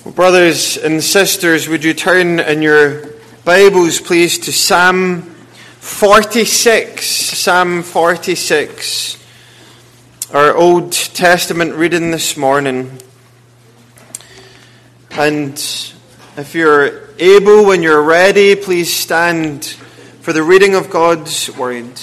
Well, brothers and sisters, would you turn in your Bibles, please, to Psalm 46. Psalm 46, our Old Testament reading this morning. And if you're able, when you're ready, please stand for the reading of God's Word.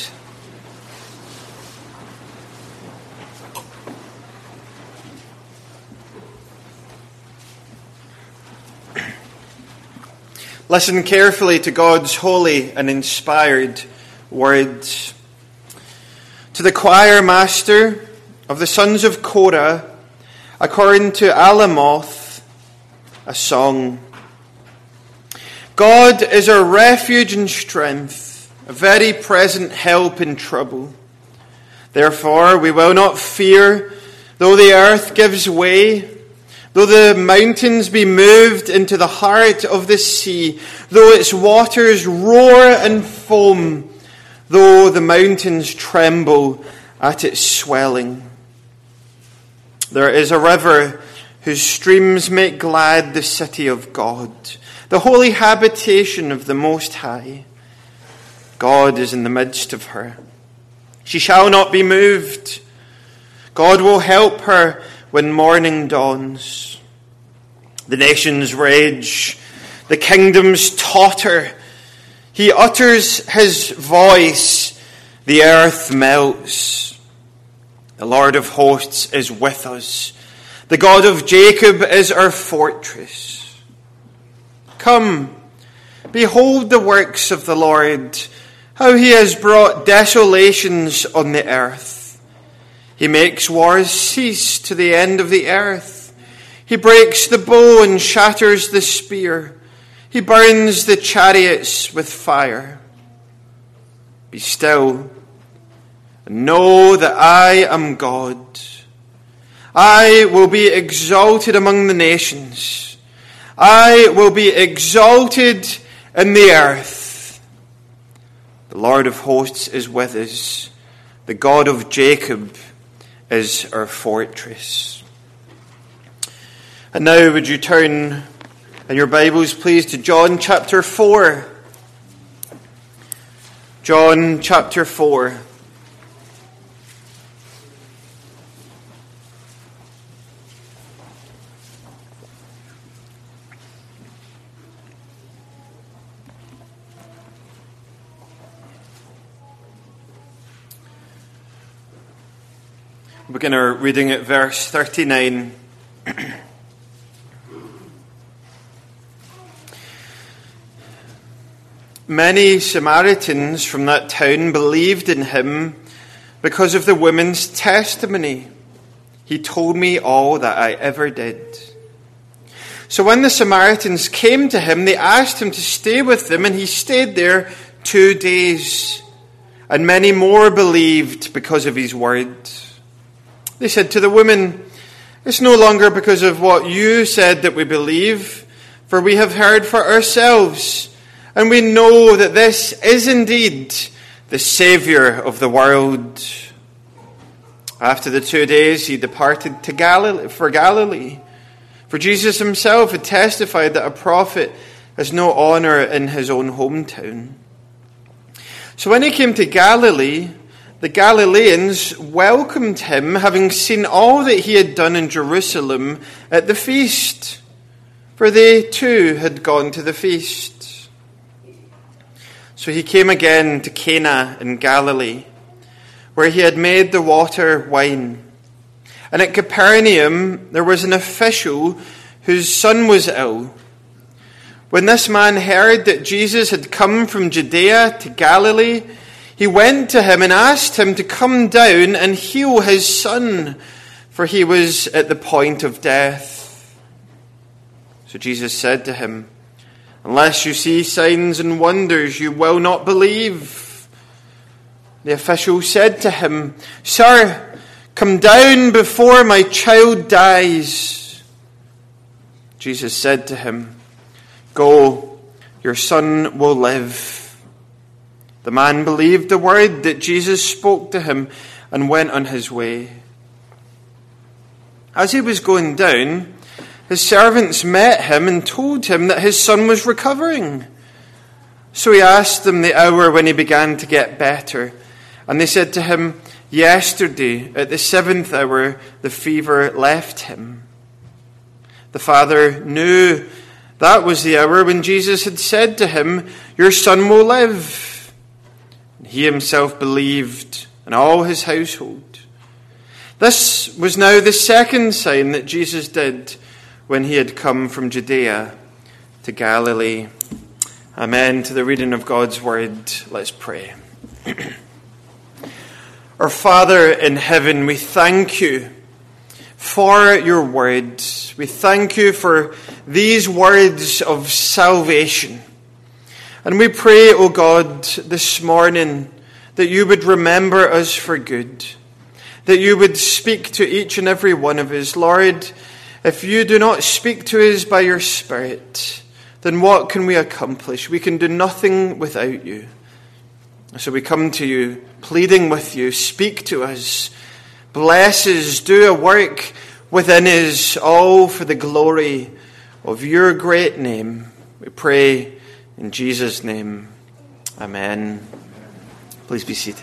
Listen carefully to God's holy and inspired words. To the choir master of the sons of Korah, according to Alamoth, a song. God is our refuge and strength, a very present help in trouble. Therefore we will not fear, though the earth gives way, though the mountains be moved into the heart of the sea, though its waters roar and foam, though the mountains tremble at its swelling. There is a river whose streams make glad the city of God, the holy habitation of the Most High. God is in the midst of her. She shall not be moved. God will help her when morning dawns. The nations rage, the kingdoms totter. He utters his voice, the earth melts. The Lord of hosts is with us. The God of Jacob is our fortress. Come, behold the works of the Lord, how he has brought desolations on the earth. He makes wars cease to the end of the earth. He breaks the bow and shatters the spear. He burns the chariots with fire. Be still and know that I am God. I will be exalted among the nations. I will be exalted in the earth. The Lord of hosts is with us. The God of Jacob is our fortress. And now would you turn in your Bibles, please, to John chapter 4. John chapter 4. We'll begin our reading at verse 39. Many Samaritans from that town believed in him because of the woman's testimony. He told me all that I ever did. So when the Samaritans came to him, they asked him to stay with them, and he stayed there 2 days. And many more believed because of his word. They said to the woman, "It's no longer because of what you said that we believe, for we have heard for ourselves, and we know that this is indeed the Saviour of the world." After the 2 days, he departed to Galilee. For Jesus himself had testified that a prophet has no honour in his own hometown. So when he came to Galilee, the Galileans welcomed him, having seen all that he had done in Jerusalem at the feast, for they too had gone to the feast. So he came again to Cana in Galilee, where he had made the water wine. And at Capernaum there was an official whose son was ill. When this man heard that Jesus had come from Judea to Galilee, he went to him and asked him to come down and heal his son, for he was at the point of death. So Jesus said to him, "Unless you see signs and wonders, you will not believe." The official said to him, "Sir, come down before my child dies." Jesus said to him, "Go, your son will live." The man believed the word that Jesus spoke to him and went on his way. As he was going down, his servants met him and told him that his son was recovering. So he asked them the hour when he began to get better. And they said to him, "Yesterday, at the 7th hour, the fever left him." The father knew that was the hour when Jesus had said to him, "Your son will live." And he himself believed, and all his household. This was now the second sign that Jesus did when he had come from Judea to Galilee. Amen. To the reading of God's word, let's pray. Our Father in heaven, we thank you for your word. We thank you for these words of salvation. And we pray, O God, this morning that you would remember us for good, that you would speak to each and every one of us. Lord, if you do not speak to us by your Spirit, then what can we accomplish? We can do nothing without you. So we come to you, pleading with you, speak to us, bless us, do a work within us, all for the glory of your great name. We pray in Jesus' name. Amen. Please be seated.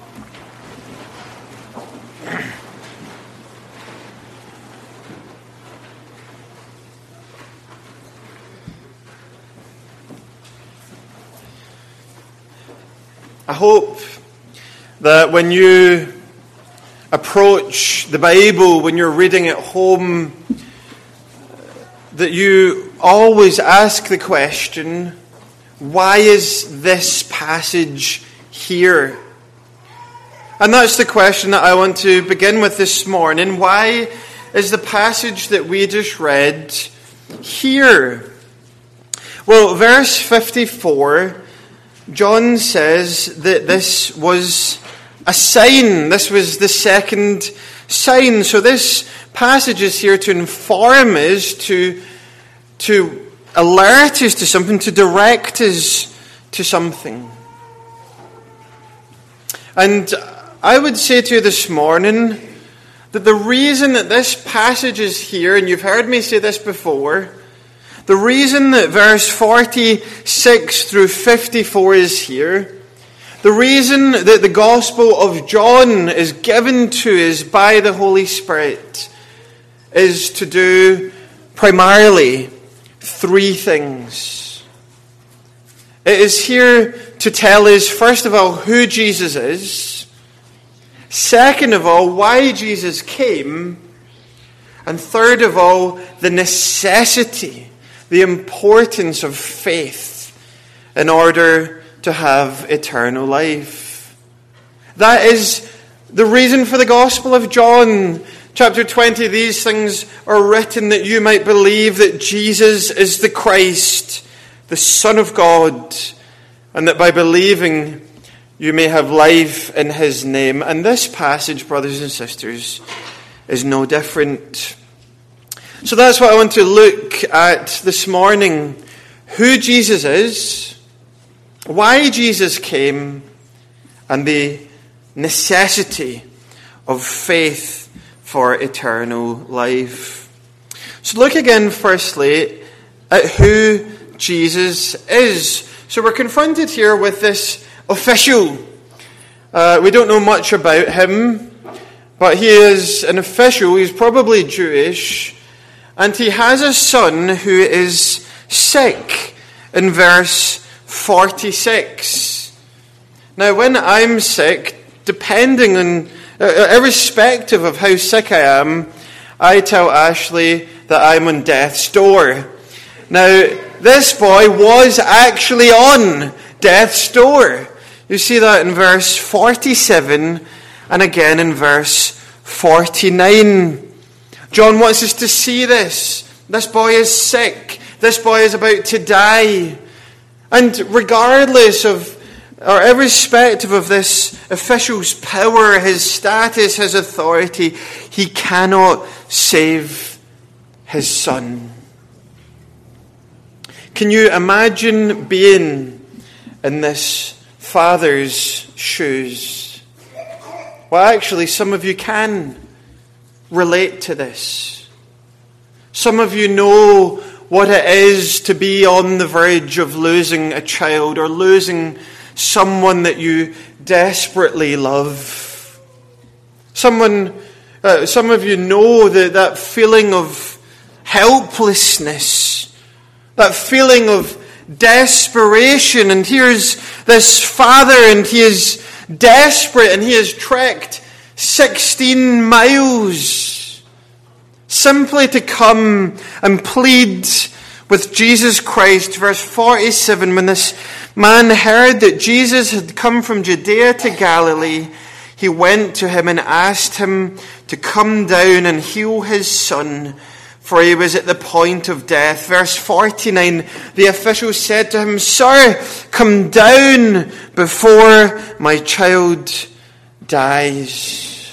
I hope that when you approach the Bible, when you're reading at home, that you always ask the question, why is this passage here? And that's the question that I want to begin with this morning. Why is the passage that we just read here? Well, verse 54, John says that this was a sign. This was the second sign. So this passage is here to inform us, to alert us to something, to direct us to something. And I would say to you this morning that the reason that this passage is here, and you've heard me say this before, the reason that verse 46 through 54 is here, the reason that the Gospel of John is given to us by the Holy Spirit is to do primarily three things. It is here to tell us, first of all, who Jesus is. Second of all, why Jesus came. And third of all, the necessity, the importance of faith in order to have eternal life. That is the reason for the Gospel of John. Chapter 20, these things are written that you might believe that Jesus is the Christ, the Son of God, and that by believing you may have life in his name. And this passage, brothers and sisters, is no different. So that's what I want to look at this morning. Who Jesus is, why Jesus came, and the necessity of faith for eternal life. So look again firstly at who Jesus is. So we're confronted here with this official. We don't know much about him, but he is an official. He's probably Jewish. And he has a son who is sick in verse 46. Now, when I'm sick, depending on, irrespective of how sick I am, I tell Ashley that I'm on death's door. Now, this boy was actually on death's door. You see that in verse 47 and again in verse 49. John wants us to see this. This boy is sick. This boy is about to die. And regardless of, or irrespective of this official's power, his status, his authority, he cannot save his son. Can you imagine being in this father's shoes? Well, actually, some of you can relate to this. Some of you know what it is to be on the verge of losing a child or losing someone that you desperately love. Some of you know that feeling of helplessness, that feeling of desperation. And here's this father, and he is desperate, and he has trekked 16 miles simply to come and plead with Jesus Christ. Verse 47, when this man heard that Jesus had come from Judea to Galilee, he went to him and asked him to come down and heal his son, for he was at the point of death. Verse 49, the official said to him, "Sir, come down before my child dies."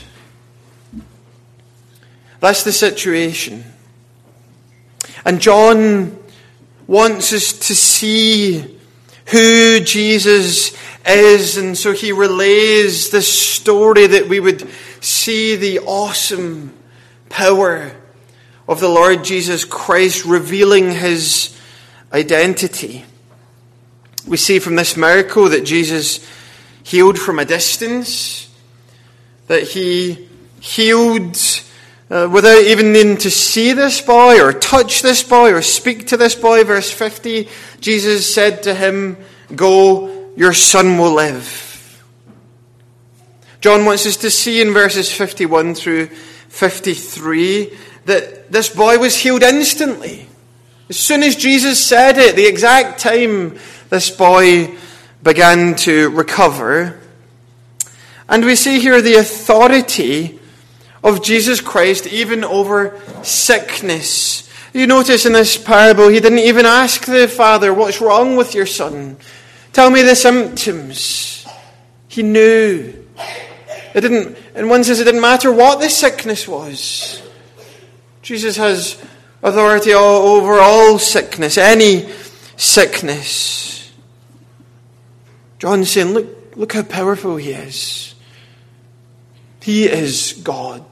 That's the situation. And John wants us to see who Jesus is, and so he relays this story that we would see the awesome power of the Lord Jesus Christ revealing his identity. We see from this miracle that Jesus healed from a distance, that he healed without even needing to see this boy or touch this boy or speak to this boy. Verse 50, Jesus said to him, "Go, your son will live." John wants us to see in verses 51 through 53 that this boy was healed instantly. As soon as Jesus said it, the exact time this boy began to recover. And we see here the authority of Jesus Christ even over sickness. You notice in this parable, he didn't even ask the father, "What's wrong with your son? Tell me the symptoms." He knew. In one sense, it didn't matter what the sickness was. Jesus has authority over all sickness, any sickness. John's saying, look how powerful he is. He is God.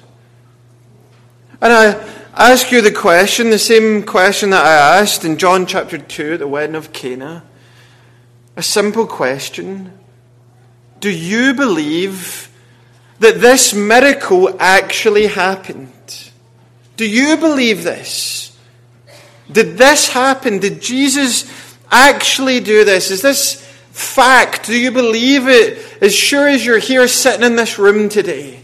And I ask you the question, the same question that I asked in John chapter 2 at the wedding of Cana. A simple question. Do you believe that this miracle actually happened? Do you believe this? Did this happen? Did Jesus actually do this? Is this fact? Do you believe it as sure as you're here sitting in this room today?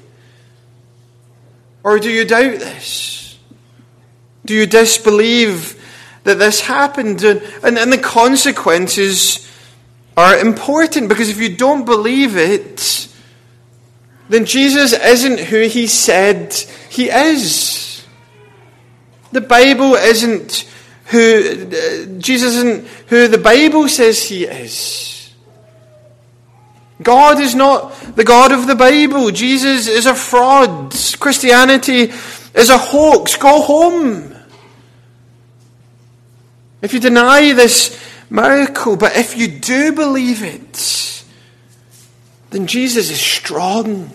Or do you doubt this? Do you disbelieve that this happened? And the consequences are important, because if you don't believe it, then Jesus isn't who he said he is. The Bible isn't who, Jesus isn't who the Bible says he is. God is not the God of the Bible. Jesus is a fraud. Christianity is a hoax. Go home. If you deny this miracle, but if you do believe it, then Jesus is strong.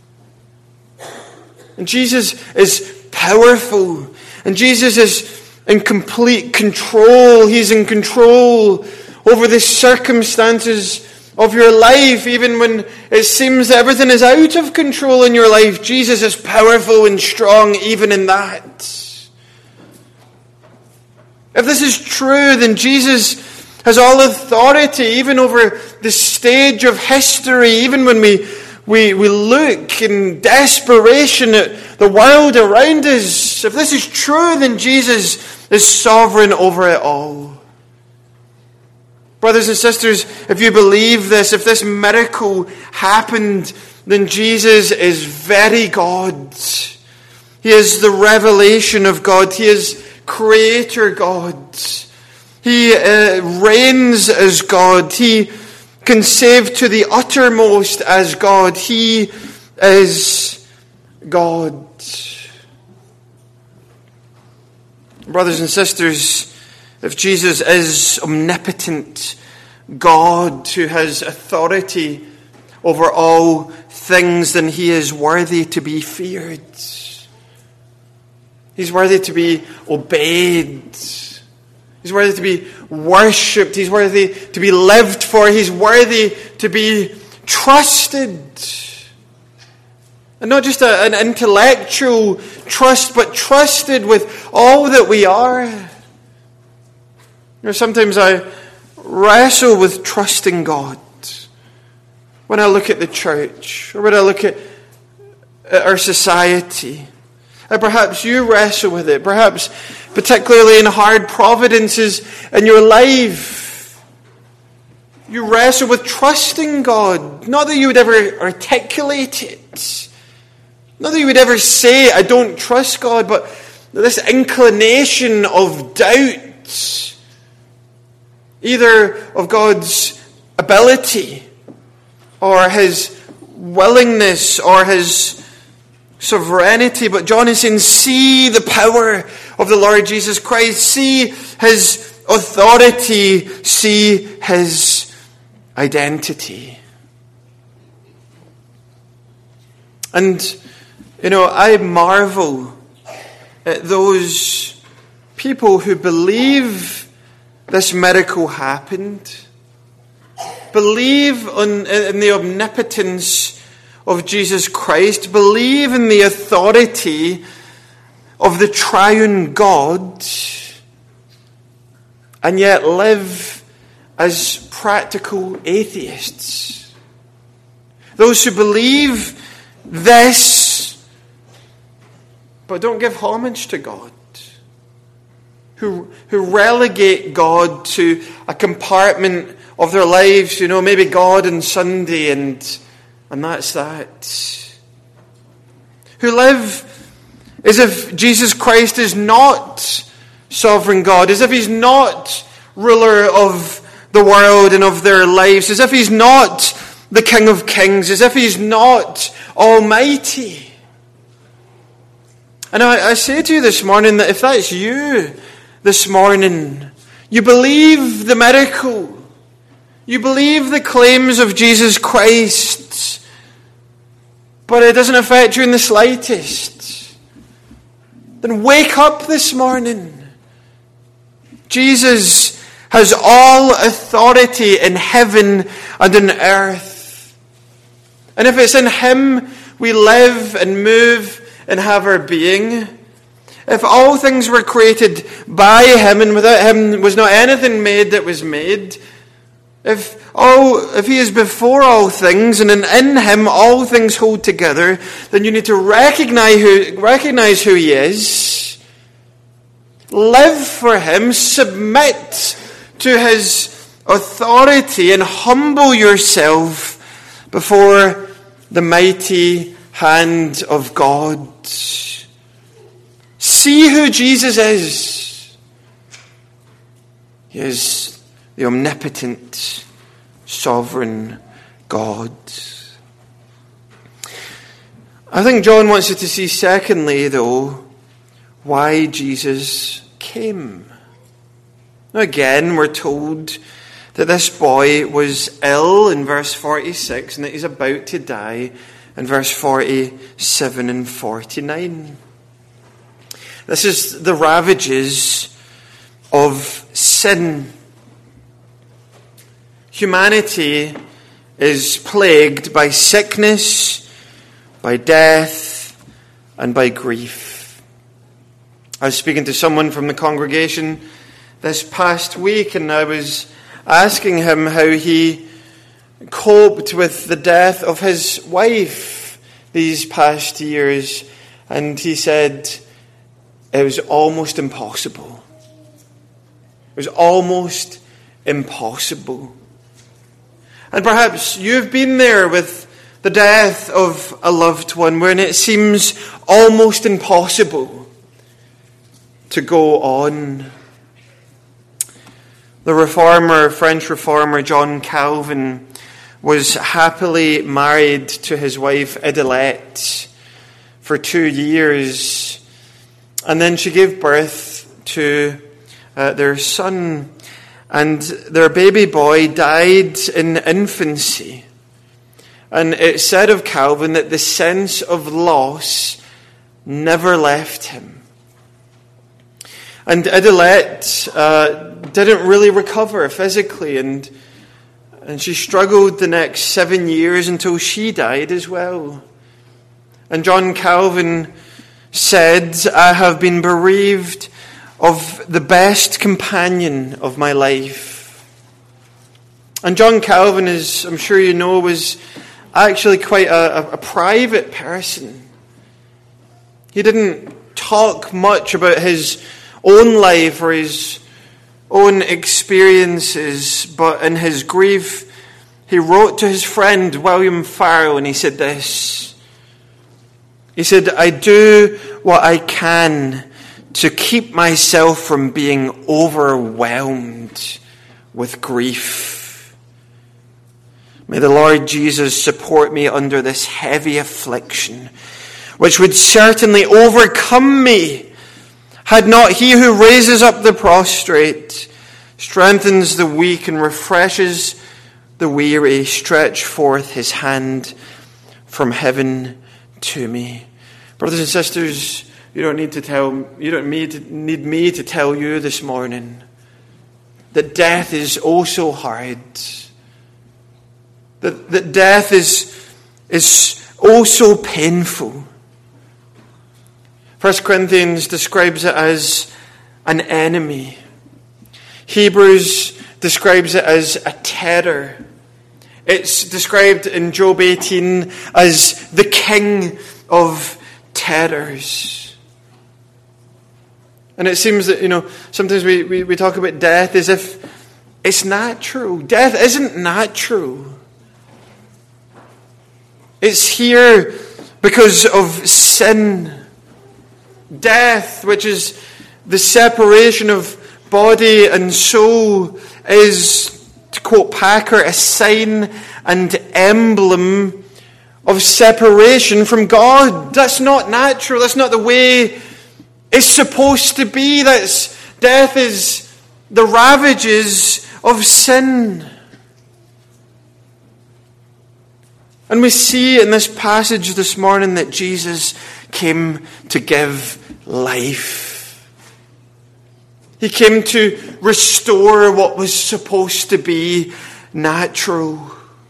And Jesus is powerful. And Jesus is in complete control. He's in control over the circumstances of your life. Even when it seems that everything is out of control in your life, Jesus is powerful and strong even in that. If this is true, then Jesus has all authority even over the stage of history. Even when we look in desperation at the world around us, if this is true, then Jesus is sovereign over it all. Brothers and sisters, if you believe this, if this miracle happened, then Jesus is very God. He is the revelation of God. He is Creator God. He reigns as God. He can save to the uttermost as God. He is God. Brothers and sisters, if Jesus is omnipotent God who has authority over all things, then he is worthy to be feared. He's worthy to be obeyed. He's worthy to be worshipped. He's worthy to be lived for. He's worthy to be trusted. And not just an intellectual trust, but trusted with all that we are. Sometimes I wrestle with trusting God when I look at the church or when I look at our society. And perhaps you wrestle with it, perhaps particularly in hard providences in your life. You wrestle with trusting God. Not that you would ever articulate it. Not that you would ever say, I don't trust God, but this inclination of doubt, either of God's ability or His willingness or His sovereignty. But John is saying, see the power of the Lord Jesus Christ. See His authority. See His identity. And, I marvel at those people who believe this miracle happened, believe in the omnipotence of Jesus Christ, believe in the authority of the triune God, and yet live as practical atheists. Those who believe this, but don't give homage to God. Who relegate God to a compartment of their lives, maybe God on Sunday and that's that. Who live as if Jesus Christ is not sovereign God, as if He's not ruler of the world and of their lives, as if He's not the King of Kings, as if He's not almighty. And I say to you this morning that if that's you this morning, you believe the miracle, you believe the claims of Jesus Christ, but it doesn't affect you in the slightest, then wake up this morning. Jesus has all authority in heaven and in earth. And if it's in Him we live and move and have our being, if all things were created by Him and without Him was not anything made that was made, if He is before all things and in Him all things hold together, then you need to recognize who He is, live for Him, submit to His authority, and humble yourself before the mighty hand of God. See who Jesus is. He is the omnipotent, sovereign God. I think John wants you to see, secondly, though, why Jesus came. Now, again, we're told that this boy was ill in verse 46 and that he's about to die in verse 47 and 49. This is the ravages of sin. Humanity is plagued by sickness, by death, and by grief. I was speaking to someone from the congregation this past week, and I was asking him how he coped with the death of his wife these past years, and he said it was almost impossible. It was almost impossible. And perhaps you've been there with the death of a loved one when it seems almost impossible to go on. The French reformer John Calvin was happily married to his wife Idelette for 2 years, and then she gave birth to their son, and their baby boy died in infancy. And it said of Calvin that the sense of loss never left him. And Idelette didn't really recover physically, and she struggled the next 7 years until she died as well. And John Calvin said, "I have been bereaved of the best companion of my life." And John Calvin, as I'm sure you know, was actually quite a private person. He didn't talk much about his own life or his own experiences, but in his grief, he wrote to his friend William Farel, and he said this. He said, "I do what I can to keep myself from being overwhelmed with grief. May the Lord Jesus support me under this heavy affliction, which would certainly overcome me, had not he who raises up the prostrate, strengthens the weak, and refreshes the weary, stretched forth his hand from heaven to me." Brothers and sisters, you don't need me to tell you this morning that death is also hard. That death is also painful. 1 Corinthians describes it as an enemy. Hebrews describes it as a terror. It's described in Job 18 as the king of terrors. And it seems that, sometimes we talk about death as if it's natural. Death isn't natural. It's here because of sin. Death, which is the separation of body and soul, is, to quote Packer, a sign and emblem of separation from God. That's not natural. That's not the way it's supposed to be. Death is the ravages of sin. And we see in this passage this morning that Jesus came to give life. He came to restore what was supposed to be natural.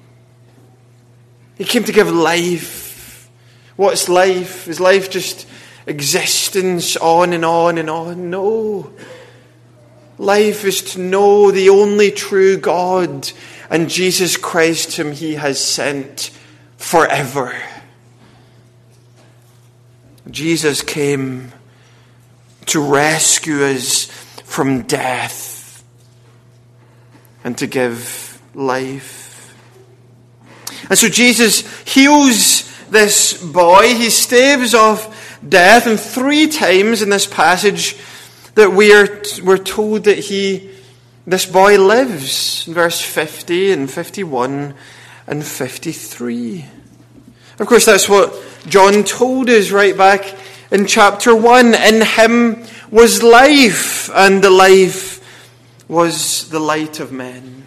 He came to give life. What's life? Is life just existence on and on and on? No. Life is to know the only true God and Jesus Christ whom he has sent forever. Jesus came to rescue us from death and to give life. And so Jesus heals this boy. He staves off death, and 3 times in this passage that we're told that this boy lives. In verse 50 and 51 and 53. Of course, that's what John told us right back in chapter 1. In him was life, and the life was the light of men.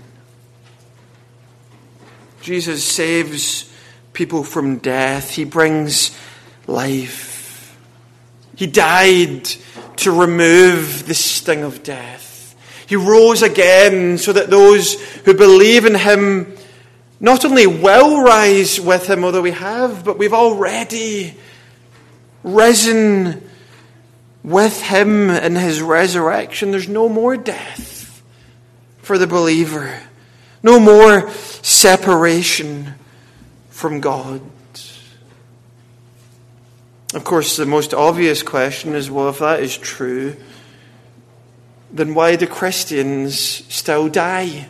Jesus saves people from death. He brings life. He died to remove the sting of death. He rose again so that those who believe in him not only will rise with him, although we have, but we've already risen with him in his resurrection. There's no more death for the believer. No more separation from God. Of course, the most obvious question is, well, if that is true, then why do Christians still die?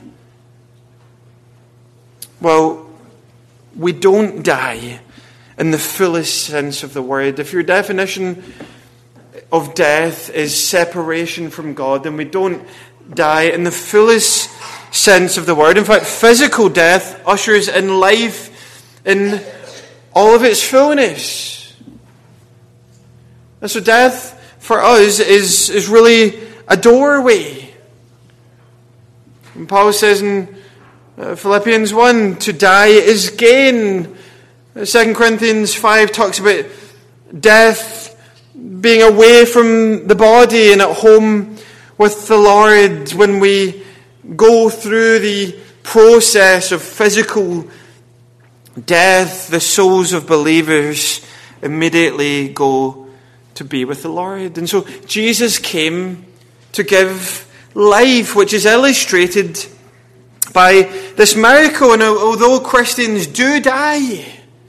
Well, we don't die in the fullest sense of the word. If your definition of death is separation from God, then we don't die in the fullest sense of the word. In fact, physical death ushers in life in all of its fullness. And so death for us is really a doorway. And Paul says in Philippians 1, to die is gain. 2 Corinthians 5 talks about death being away from the body and at home with the Lord. When we go through the process of physical death, the souls of believers immediately go to be with the Lord. And so Jesus came to give life, which is illustrated by this miracle. And although Christians do die,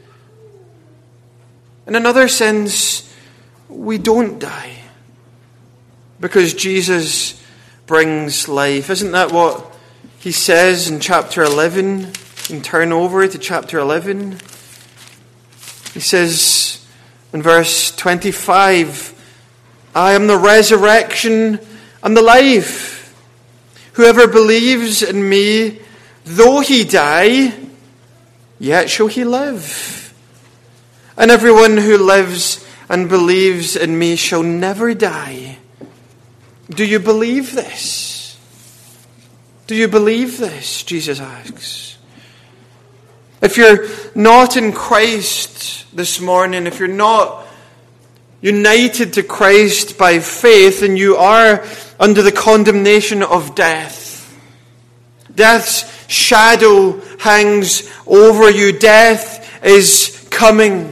in another sense, we don't die, because Jesus brings life. Isn't that what he says in chapter 11? You can turn over to chapter 11. He says in verse 25, I am the resurrection and the life. Whoever believes in me, though he die, yet shall he live. And everyone who lives and believes in me shall never die. Do you believe this? Do you believe this? Jesus asks. If you're not in Christ this morning, if you're not united to Christ by faith, then you are under the condemnation of death. Death's shadow hangs over you. Death is coming.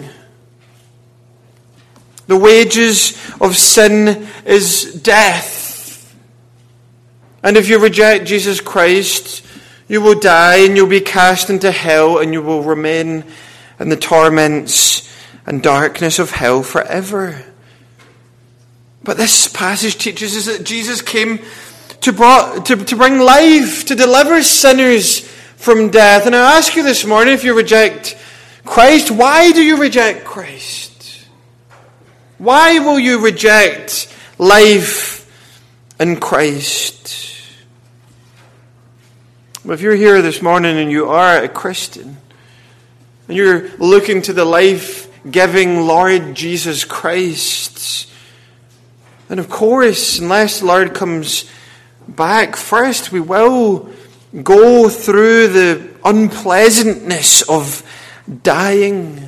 The wages of sin is death. And if you reject Jesus Christ, you will die and you'll be cast into hell and you will remain in the torments and darkness of hell forever. But this passage teaches us that Jesus came to bring life, to deliver sinners from death. And I ask you this morning, if you reject Christ, why do you reject Christ? Why will you reject life in Christ? Well, if you're here this morning and you are a Christian, and you're looking to the life-giving Lord Jesus Christ, then of course, unless the Lord comes back first, we will go through the unpleasantness of dying.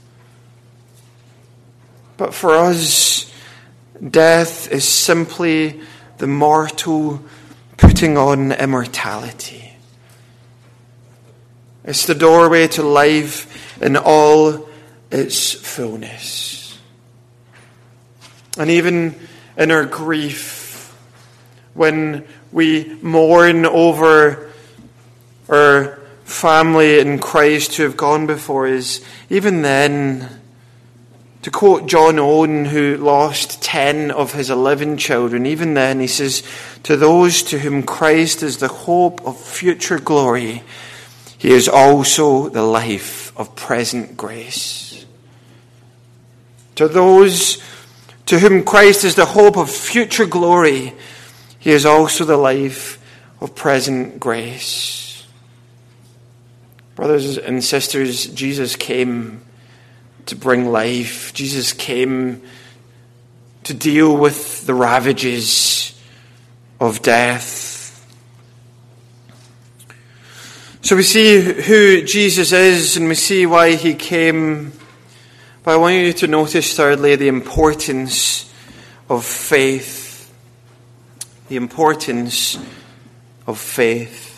But for us, death is simply the mortal putting on immortality. It's the doorway to life in all its fullness. And even in our grief, when we mourn over our family in Christ who have gone before us, even then, to quote John Owen, who lost 10 of his 11 children, even then he says, to those to whom Christ is the hope of future glory, he is also the life of present grace. To those to whom Christ is the hope of future glory, he is also the life of present grace. Brothers and sisters, Jesus came to bring life. Jesus came to deal with the ravages of death. So we see who Jesus is and we see why he came. But I want you to notice, thirdly, the importance of faith. The importance of faith.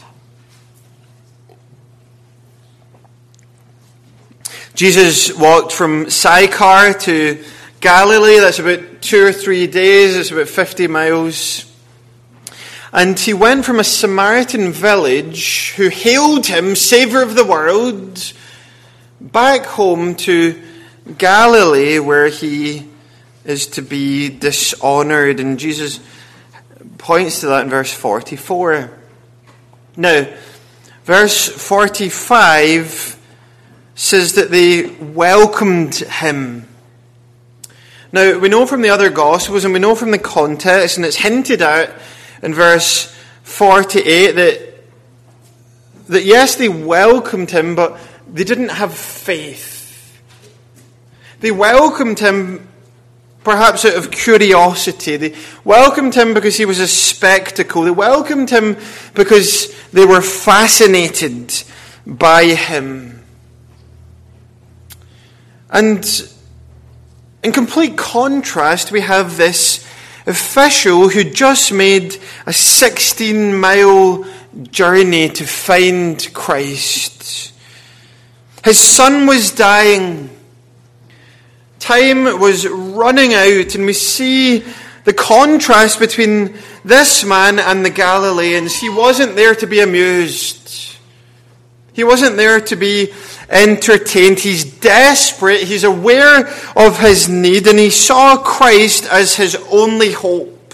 Jesus walked from Sychar to Galilee. That's about 2 or 3 days. It's about 50 miles. And he went from a Samaritan village who hailed him, Saviour of the world, back home to Galilee, where he is to be dishonoured. And Jesus points to that in verse 44. Now, verse 45 says that they welcomed him. Now, we know from the other Gospels, and we know from the context, and it's hinted at in verse 48, that yes, they welcomed him, but they didn't have faith. They welcomed him perhaps out of curiosity. They welcomed him because he was a spectacle. They welcomed him because they were fascinated by him. And in complete contrast, we have this official who just made a 16-mile journey to find Christ. His son was dying. Time was running out, and we see the contrast between this man and the Galileans. He wasn't there to be amused. He wasn't there to be entertained. He's desperate. He's aware of his need, and he saw Christ as his only hope.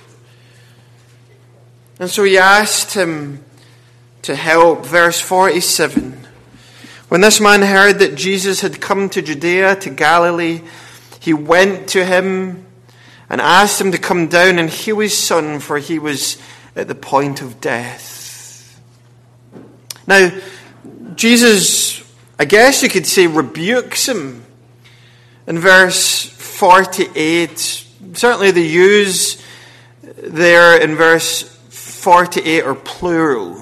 And so he asked him to help. Verse 47. When this man heard that Jesus had come to Judea, to Galilee, he went to him and asked him to come down and heal his son, for he was at the point of death. Now, Jesus, I guess you could say, rebukes him. In verse 48, certainly the yous there in verse 48 are plural.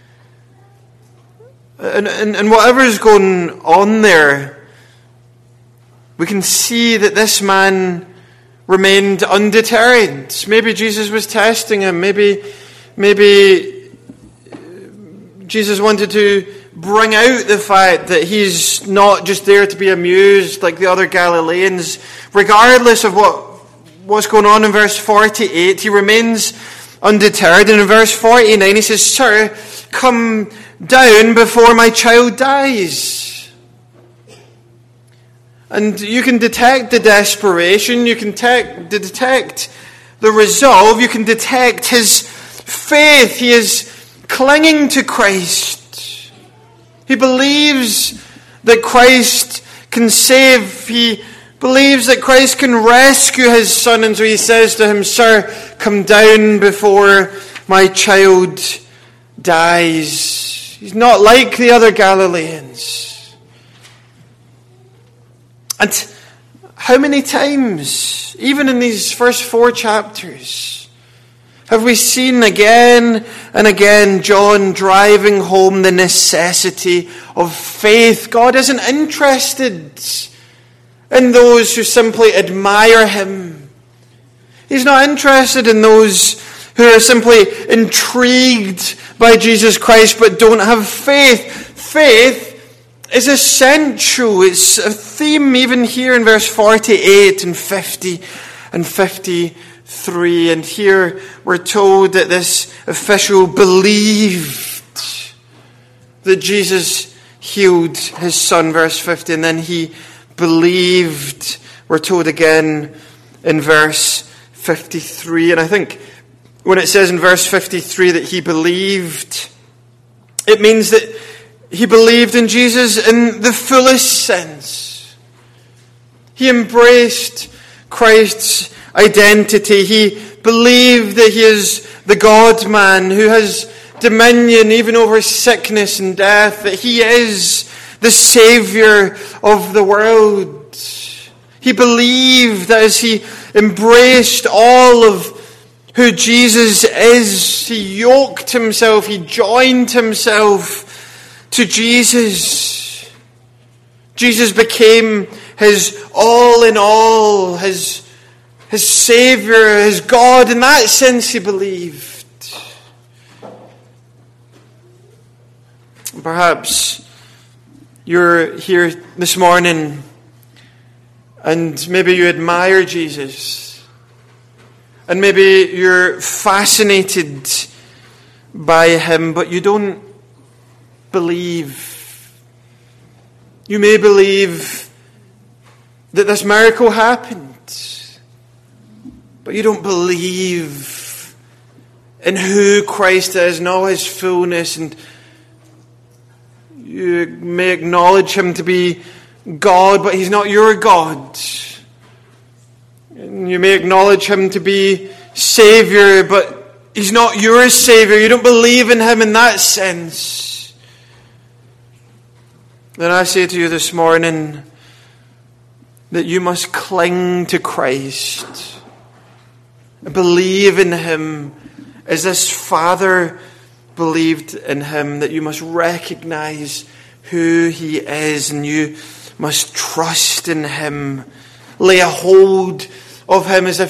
And whatever is going on there, we can see that this man remained undeterred. Maybe Jesus was testing him. Maybe Jesus wanted to bring out the fact that he's not just there to be amused like the other Galileans. Regardless of what's going on in verse 48, he remains undeterred. And in verse 49, he says, "Sir, come down before my child dies." And you can detect the desperation, you can detect the resolve, you can detect his faith. He is clinging to Christ. He believes that Christ can save. He believes that Christ can rescue his son. And so he says to him, "Sir, come down before my child dies." He's not like the other Galileans. And how many times, even in these first 4 chapters, have we seen again and again John driving home the necessity of faith? God isn't interested in those who simply admire him. He's not interested in those who are simply intrigued by Jesus Christ but don't have faith. Faith is essential. It's a theme even here in verse 48 and 50 and 53. And here we're told that this official believed that Jesus healed his son, verse 50, and then he believed, we're told again in verse 53. And I think when it says in verse 53 that he believed, it means that he believed in Jesus in the fullest sense. He embraced Christ's identity. He believed that he is the God-man who has dominion even over sickness and death, that he is the Savior of the world. He believed that as he embraced all of who Jesus is, he yoked himself, he joined himself to Jesus. Jesus became his all in all, his Savior, his God. In that sense, he believed. Perhaps you're here this morning and maybe you admire Jesus. And maybe you're fascinated by him, but you don't believe. You may believe that this miracle happened, but you don't believe in who Christ is and all his fullness. And you may acknowledge him to be God, but he's not your God. And you may acknowledge him to be Savior, but he's not your Savior. You don't believe in him in that sense. Then I say to you this morning that you must cling to Christ. Believe in him as this Father believed in him, that you must recognize who he is and you must trust in him lay a hold of him as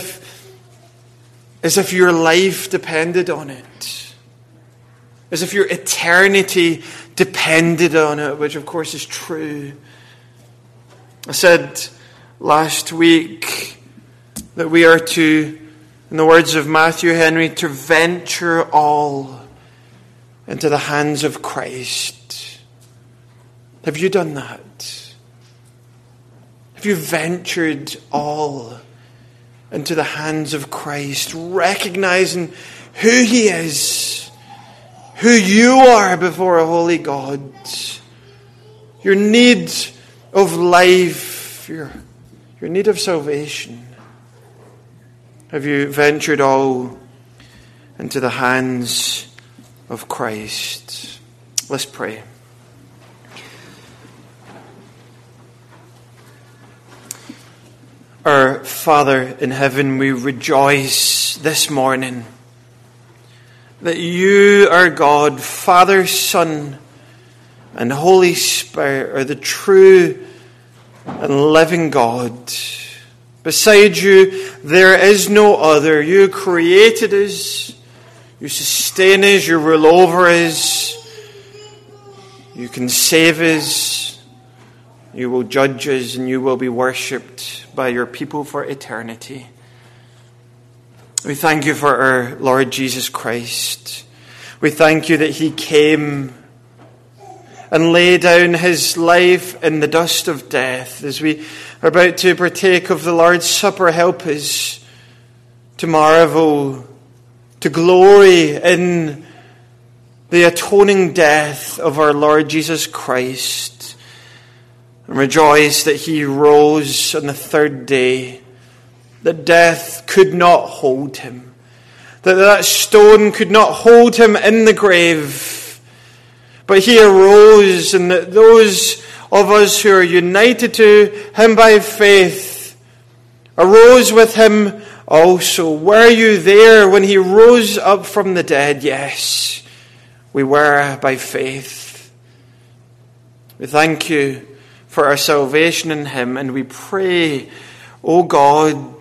if your life depended on it. As if your eternity depended on it, which of course is true. I said last week that we are to, in the words of Matthew Henry, to venture all into the hands of Christ. Have you done that? Have you ventured all into the hands of Christ, recognizing who he is, who you are before a holy God, your need of life, your need of salvation? Have you ventured all into the hands of Christ? Let's pray. Our Father in heaven, we rejoice this morning that you, our God, Father, Son, and Holy Spirit, are the true and living God. Beside you, there is no other. You created us, you sustain us, you rule over us, you can save us, you will judge us, and you will be worshipped by your people for eternity. We thank you for our Lord Jesus Christ. We thank you that he came and laid down his life in the dust of death. As we are about to partake of the Lord's Supper, help us to marvel, to glory in the atoning death of our Lord Jesus Christ, and rejoice that he rose on the third day, that death could not hold him, that stone could not hold him in the grave, but he arose, and that those of us who are united to him by faith arose with him also. Were you there when he rose up from the dead? Yes, we were by faith. We thank you for our salvation in him, and we pray, O God,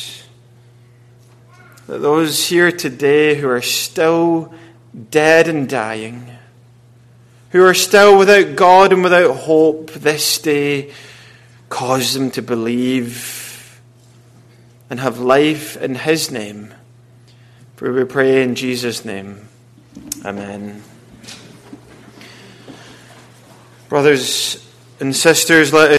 that those here today who are still dead and dying, who are still without God and without hope this day, cause them to believe and have life in his name. For we pray in Jesus' name. Amen. Brothers and sisters, let us